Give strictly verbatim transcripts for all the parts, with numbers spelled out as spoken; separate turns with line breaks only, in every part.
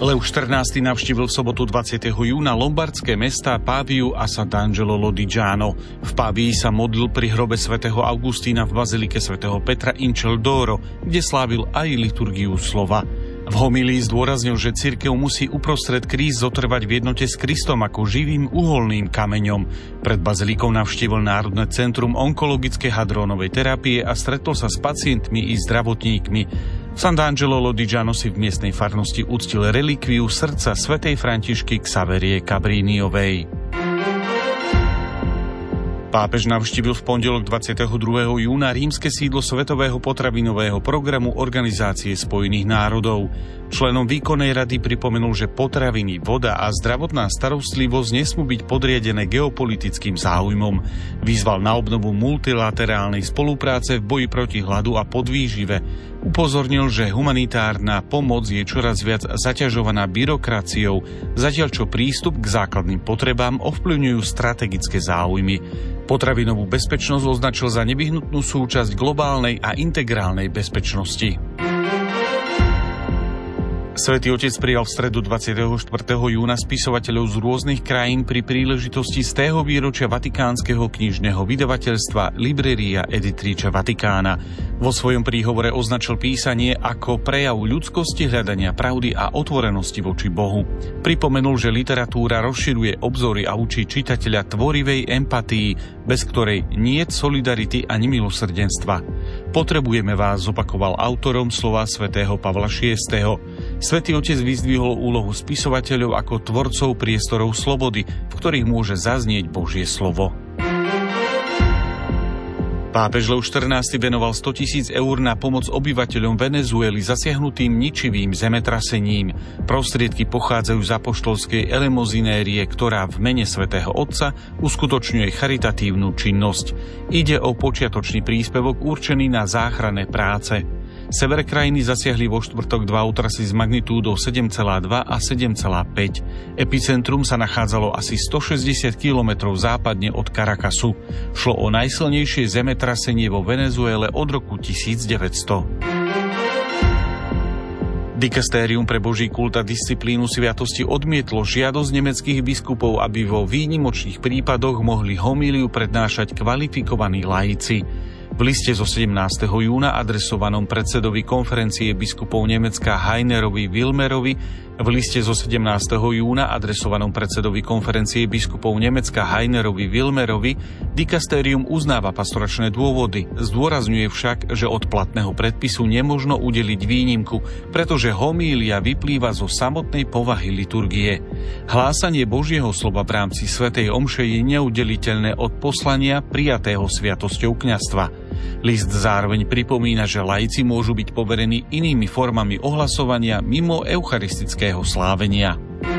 Leo štrnásty navštívil v sobotu dvadsiateho júna lombardské mestá Paviu a Sant'Angelo Lodigiano. V Pavii sa modlil pri hrobe svätého Augustína v bazilike svätého Petra in Celdoro, kde slávil aj liturgiu slova. V homílii zdôraznil, že cirkev musí uprostred kríz zotrvať v jednote s Kristom ako živým uholným kameňom. Pred bazilikou navštívil Národné centrum onkologickej hadrónovej terapie a stretol sa s pacientmi i zdravotníkmi. V Sant'Angelo Lodigiano si v miestnej farnosti uctil relikviu srdca svätej Františky Xaverie Cabriniovej. Pápež navštívil v pondelok dvadsiateho druhého júna rímske sídlo Svetového potravinového programu Organizácie spojených národov. Členom výkonnej rady pripomenul, že potraviny, voda a zdravotná starostlivosť nesmú byť podriadené geopolitickým záujmom. Vyzval na obnovu multilaterálnej spolupráce v boji proti hladu a podvýžive. Upozornil, že humanitárna pomoc je čoraz viac zaťažovaná byrokraciou, zatiaľ čo prístup k základným potrebám ovplyvňujú strategické záujmy. Potravinovú bezpečnosť označil za nevyhnutnú súčasť globálnej a integrálnej bezpečnosti. Svätý Otec prijal v stredu dvadsiateho štvrtého júna spisovateľov z rôznych krajín pri príležitosti stého výročia Vatikánskeho knižného vydavateľstva Libreria Editrice Vaticana. Vo svojom príhovore označil písanie ako prejav ľudskosti, hľadania pravdy a otvorenosti voči Bohu. Pripomenul, že literatúra rozširuje obzory a učí čitateľa tvorivej empatii, bez ktorej niet solidarity ani milosrdenstva. Potrebujeme vás, zopakoval autorom slova svätého Pavla šiesteho. Svätý Otec vyzdvihol úlohu spisovateľov ako tvorcov priestorov slobody, v ktorých môže zaznieť Božie slovo. Pápež Leo štrnásty venoval stotisíc eur na pomoc obyvateľom Venezuely zasiahnutým ničivým zemetrasením. Prostriedky pochádzajú z apoštolskej elemozinérie, ktorá v mene svätého Otca uskutočňuje charitatívnu činnosť. Ide o počiatočný príspevok určený na záchranné práce. Sever krajiny zasiahli vo štvrtok dva otrasy s magnitúdou sedem celá dva a sedem celá päť. Epicentrum sa nachádzalo asi stošesťdesiat kilometrov západne od Caracasu. Šlo o najsilnejšie zemetrasenie vo Venezuele od roku tisícdeväťsto. Dikastérium pre Boží kult a disciplínu sviatosti odmietlo žiadosť nemeckých biskupov, aby vo výnimočných prípadoch mohli homíliu prednášať kvalifikovaní laici. V liste zo sedemnásteho júna adresovanom predsedovi konferencie biskupov Nemecka Heinerovi Wilmerovi, v liste zo sedemnásteho júna adresovanom predsedovi konferencie biskupov Nemecka Heinerovi Wilmerovi, dikastérium uznáva pastoračné dôvody, zdôrazňuje však, že od platného predpisu nemožno udeliť výnimku, pretože homília vyplýva zo samotnej povahy liturgie. Hlásanie Božieho slova v rámci svätej omše je neudeliteľné od poslania prijatého sviatosťou kňazstva. List zároveň pripomína, že laici môžu byť poverení inými formami ohlasovania mimo eucharistického slávenia.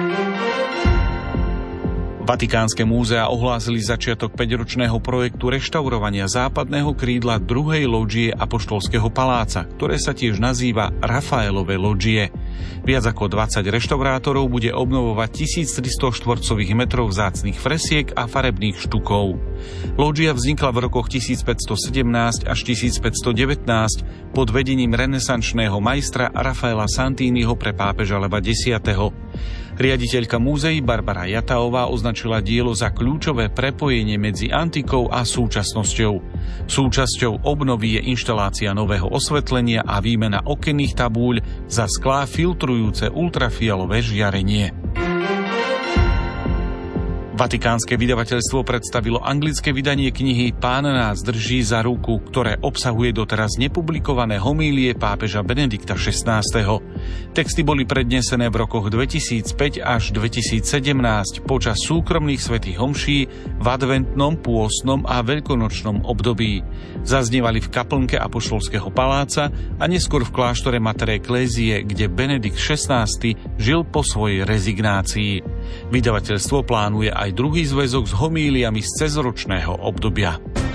Vatikánske múzea ohlásili začiatok päťročného projektu reštaurovania západného krídla druhej lóžie Apoštolského paláca, ktoré sa tiež nazýva Rafaelové lóžie. Viac ako dvadsať reštaurátorov bude obnovovať tisíctristo štvorcových metrov vzácnych fresiek a farebných štukov. Lóžia vznikla v rokoch tisícpäťstosedemnásť až tisícpäťstodevätnásť pod vedením renesančného majstra Rafaela Santiniho pre pápeža Leva desiateho. Riaditeľka múzeí Barbara Jataová označila dielo za kľúčové prepojenie medzi antikou a súčasnosťou. Súčasťou obnovy je inštalácia nového osvetlenia a výmena okenných tabúľ za sklá filtrujúce ultrafialové žiarenie. Vatikánske vydavateľstvo predstavilo anglické vydanie knihy Pán nás drží za ruku, ktoré obsahuje doteraz nepublikované homílie pápeža Benedikta šestnásteho. Texty boli prednesené v rokoch dvetisícpäť až dvetisícsedemnásť počas súkromných svätých homší v adventnom, pôstnom a veľkonočnom období. Zaznievali v kaplnke Apoštolského paláca a neskôr v kláštore Mater Ecclesiae, kde Benedikt šestnásty žil po svojej rezignácii. Vydavateľstvo plánuje aj druhý zväzok s homíliami z cezročného obdobia.